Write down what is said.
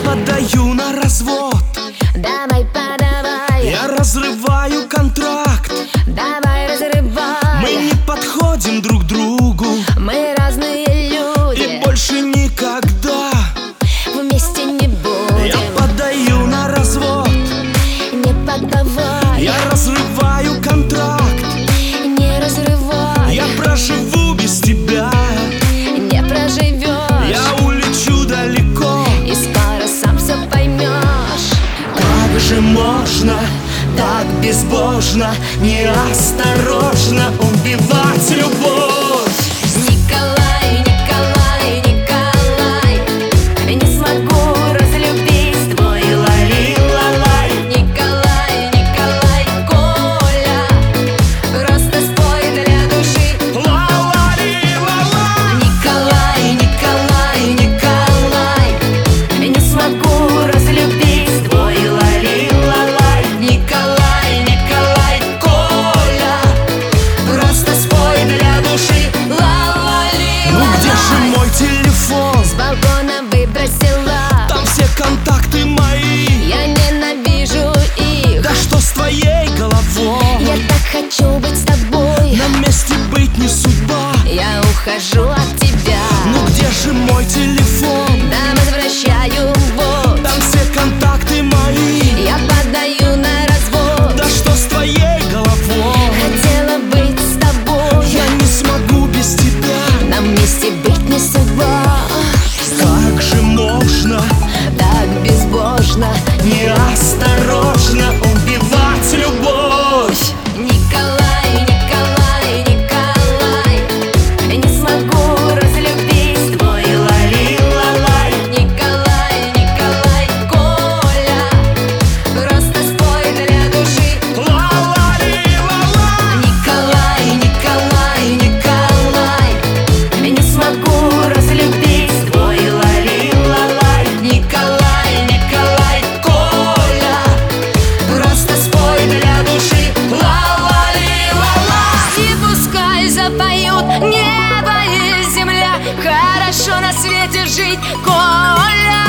подаю на развод. Давай, подавай. Я разрываю контракт. Давай, разрывай. Мы не подходим друг другу. Мы разные люди. И больше никогда вместе не будем. Я подаю на развод. Не подавай. Я разрываю контракт. Не разрывай. Я проживу без тебя. Не проживешь. Я улечу далеко. И скоро сам все поймешь. Как же можно так безбожно, неосторожно убивать любовь? Николай, Николай, Николай, не смогу разлюбить твой лали-лалай. Николай, Николай, Коля, просто спой для души. Ла-ла-ли-ла-ла. Николай, Николай, Николай, не смогу разлюбить твой лали-лалай. Николай, Николай, Коля, просто спой для души. Ну где же мой телефон? С балкона выбросила. Там все контакты мои. Я ненавижу их. Да что с твоей головой? Я так хочу быть с тобой. На месте быть не судьба. Я ухожу от тебя. Ну где же мой телефон? Да, возвращаю вот. Там все контакты мои. Я подаю на развод. Да что с твоей головой? Хотела быть с тобой. Я не смогу без тебя. Нам вместе быть не судьба. Как же можно Так безбожно, неосторожно убивать любовь? Николай, Николай, Николай, не смогу разлюбить твой лали-лалай. Николай, Николай, Коля, просто спой для души. Ла-ла-ли-ла-ла. Николай, Николай, Николай, не смогу разлюбить твой лали-лалай. Николай, Николай, Коля, просто спой для души. Ла-ла-ли-ла-ла. И пускай запоют небо и земля. Хорошо на свете жить, Коля.